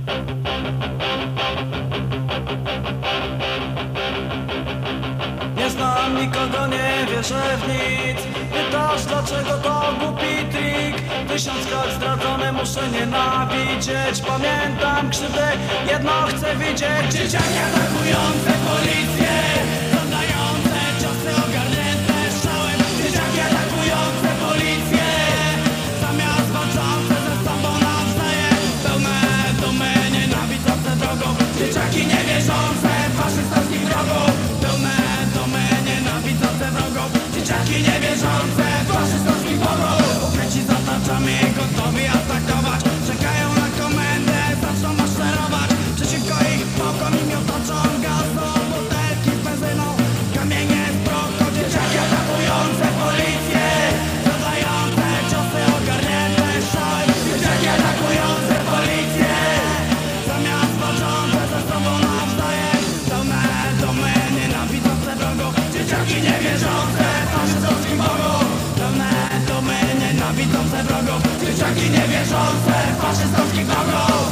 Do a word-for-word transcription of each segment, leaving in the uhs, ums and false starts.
Nie znam nikogo, nie wierzę w nic. Pytasz dlaczego to głupi trik. Tysiąckach zdradzony muszę nienawidzieć. Pamiętam krzywdę, jedno chcę widzieć. Dzieciaki atakujące policję, zadające ciosy ogarnięte strzałem. Dzieciaki atakujące policję, zamiast walczące ze sobą nawzajem. Pełne dumy, nienawidzące drogą. Dzieciaki niewierzące faszystowskich wrogów. Pełne dumy, nienawidzące wrogów. Dzieciaki niewierzące faszystowskich wrogów. Ukręci za tarczami, gotowi atakować. Czekają na komendę, zaczną maszerować. Przeciwko ich pałkom i miotaczom gazą, butelki z benzyną, kamienie z broką. Dzieciaki atakujące policję, zadające ciosy ogarnięte szałem. Dzieciaki atakujące policję, zamiast walczące ze sobą nawzajem. Pełne domy, nienawidzące wrogów. Dzieciaki niewierzące faszystowskich bogów. Pełne domy, nienawidzące wrogów. Dzieciaki niewierzące faszystowskich bogów.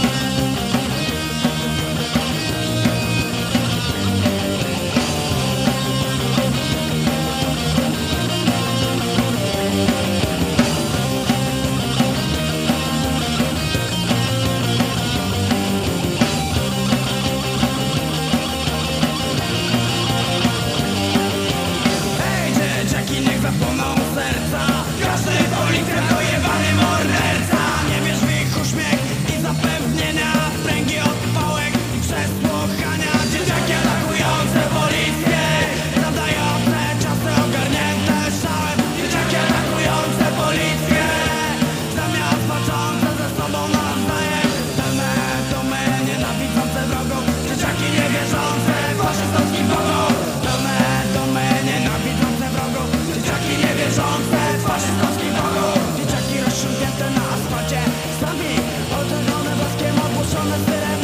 Zapłoną serca, każdy policjant to jebany morderca. Nie wierz w ich uśmiech i zapewnienia, pręgi od pałek i przesłuchania. Dzieciaki atakujące policję, zadające ciosy ogarnięte szałem. Dzieciaki atakujące policję, zamiast walczące ze sobą nawzajem. Pełne dumy, nienawidzące wrogów. Dzieciaki niewierzące faszystowskich bogów. Pełne dumy, nienawidzące wrogów. Dzieciaki niewierzące faszystowskich bogów. Dzieciaki rozciągnięte na asfalcie, sami oczernione blaskiem, ogłuszone styrem.